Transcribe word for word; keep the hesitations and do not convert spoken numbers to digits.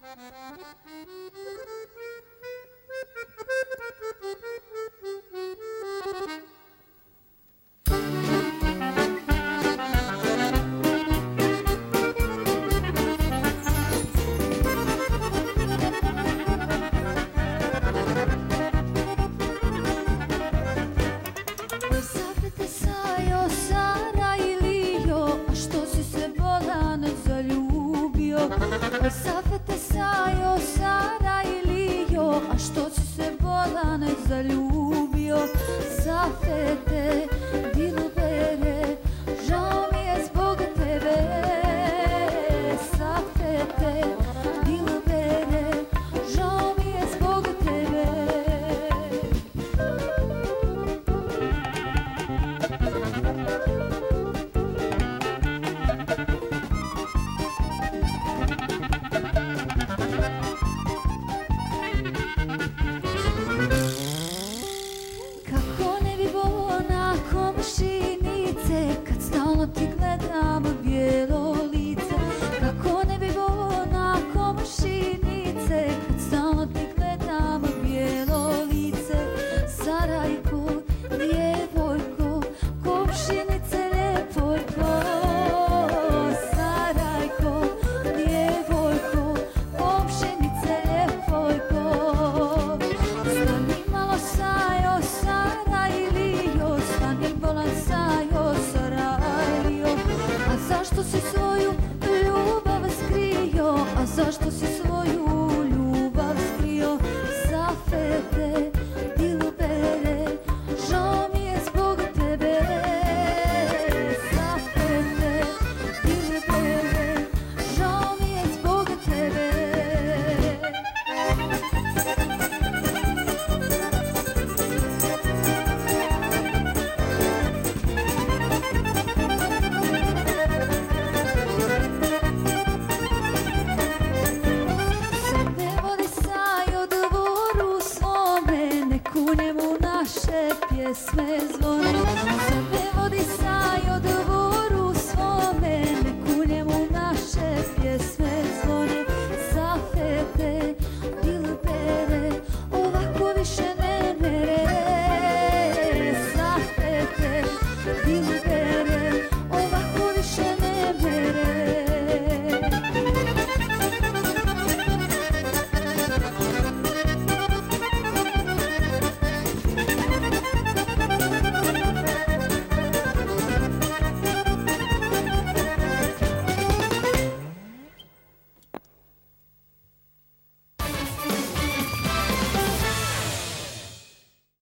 Safete sajo, Sara i Lijo, a što si se Bolan zaljubio? Safete, Dilubere, žao mi je zbog tebe. Safete, Dilubere, žao mi je zbog tebe. Kad stalno ti gledam bijelo lice, kako ne bi volio na komšinice, kad stalno ti gledam bijelo lice. Sarajko, djevojko, komšinice ljepojko. Sarajko, djevojko, komšinice ljepojko. Stani malo sajo, Sara i Lijo, stani bolan sajo, zašto si svoju ljubav skrio, a zašto si svoju